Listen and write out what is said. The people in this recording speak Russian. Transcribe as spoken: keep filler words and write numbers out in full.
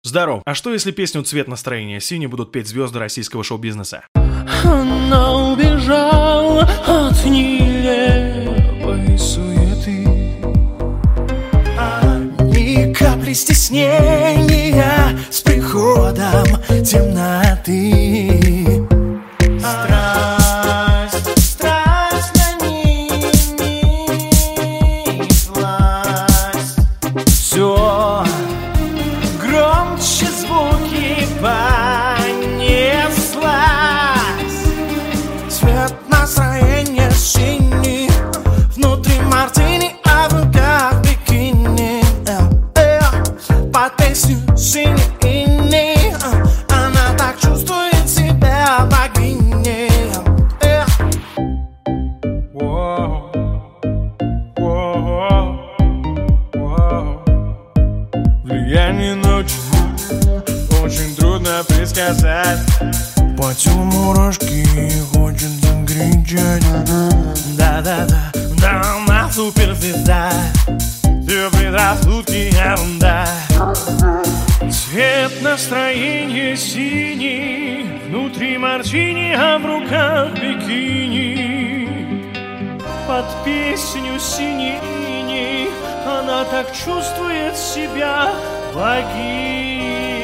Здоров. А что если песню «Цвет настроения синий» будут петь звезды российского шоу-бизнеса? Она убежала от нелепой суеты, а ни капли стеснения с приходом темноты. Страсть, страсть на ними власть. Все громче звуки понеслась. Цвет настроения синий, внутри мартини, а в руках бикини. Под песню синий иней, она так чувствует себя богиней. Влияние ночи очень трудно предсказать. По телу мурашки хочет закричать. Да-да-да, да, она суперзвезда. Все предрассудки ерунда. Цвет настроения синий, внутри мартини, а в руках бикини. Под песню синий она так чувствует себя богиней.